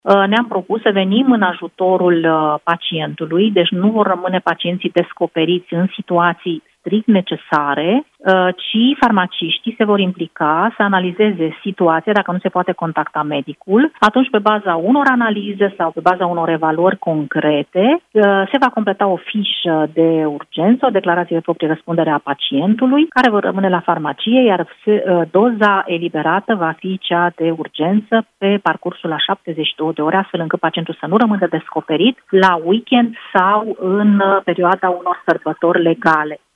ne-am propus să venim în ajutorul pacientului, deci nu vor rămâne pacienții descoperiți în situații strict necesare, ci farmaciștii se vor implica să analizeze situația, dacă nu se poate contacta medicul. Atunci, pe baza unor analize sau pe baza unor evaluări concrete, se va completa o fișă de urgență, o declarație de proprie răspundere a pacientului, care va rămâne la farmacie, iar doza eliberată va fi cea de urgență pe parcursul la 72 de ore, astfel încât pacientul să nu rămână descoperit la weekend sau în perioada unor sărbători legale.